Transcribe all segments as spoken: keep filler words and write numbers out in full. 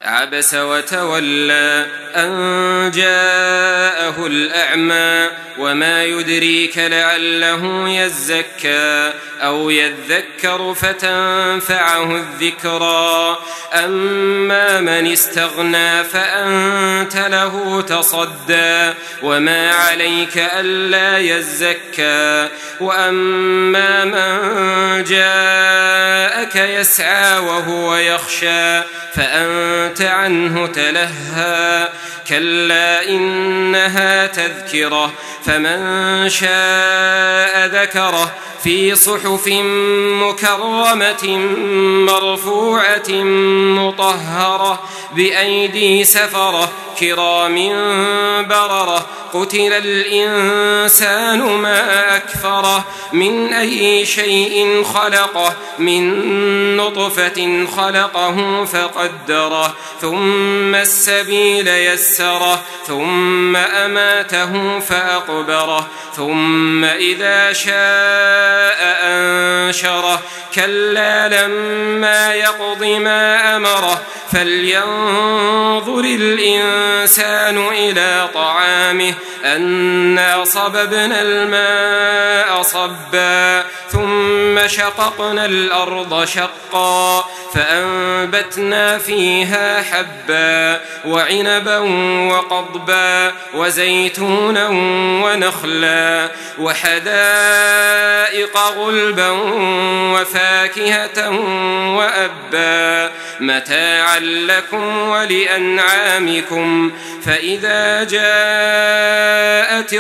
عبس وتولى أن جاءه الأعمى وما يدريك لعله يزكى أو يذكر فتنفعه الذكرى أما من استغنى فأنت له تصدى وما عليك ألا يزكى وأما من جاءك يسعى وهو يخشى فأنت عنه تلهى كلا إنها تذكرة فمن شاء ذكره في صحف مكرمة مرفوعة مطهرة بأيدي سفرة كرام بررة قتل الإنسان ما أكفره من أي شيء خلقه من نطفة خلقه فقدره ثم السبيل يسره ثم أماته فأقبره ثم إذا شاء أنشره كلا لما يقض ما أمره فلينظر الإنسان إلى طعامه أنا صببنا الماء صبا ثم شققنا الأرض شقا فأنبتنا فيها حبا وعنبا وقضبا وزيتونا ونخلا وحدائق غلبا وفاكهة وأبا متاعا لكم ولأنعامكم فإذا جاءت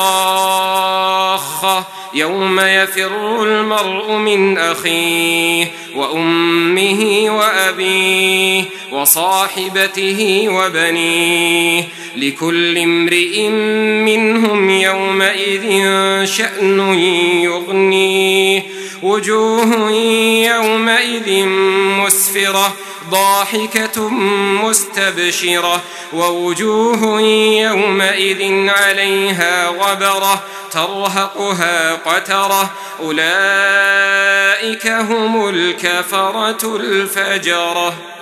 الصاخة يوم يفر المرء من أخيه وأمه وأبيه وصاحبته وبنيه لكل امرئ منهم يومئذ شأن يغنيه وجوه يومئذ مسفرة ضاحكة مستبشرة ووجوه يومئذ عليها غبرة ترهقها قترة أولئك هم الكفرة الفجرة.